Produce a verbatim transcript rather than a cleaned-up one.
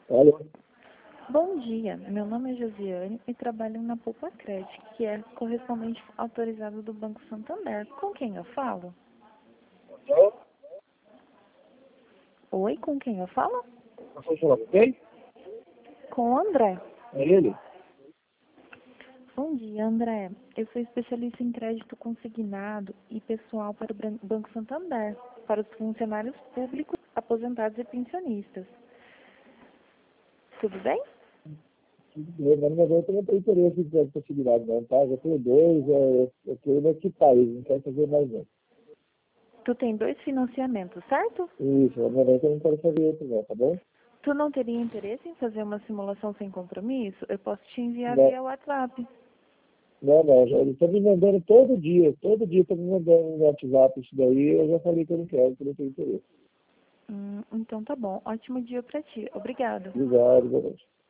Alô? Bom dia, meu nome é Josiane e trabalho na Poupa Crédito, que é correspondente autorizado do Banco Santander. Com quem eu falo? Alô? Oi, com quem eu falo? Você falou com quem? Com o André. É ele? Bom dia, André. Eu sou especialista em crédito consignado e pessoal para o Bran- Banco Santander, para os funcionários públicos, aposentados e pensionistas. Tudo bem? Tudo bem, mas no momento eu não tenho interesse em ter possibilidade não, tá? Já tenho dois, é, eu quero nesse país, não quero fazer mais não. Tu tem dois financiamentos, certo? Isso, no momento eu não quero fazer isso não, tá bom? Tu não teria interesse em fazer uma simulação sem compromisso? Eu posso te enviar Não, via WhatsApp. não, não, já- eles estão me mandando todo dia, todo dia estão me mandando no WhatsApp isso daí, eu já falei que eu não quero, que eu não tenho interesse. Hum, então tá bom. Ótimo dia pra ti. Obrigada. Obrigado, boa noite.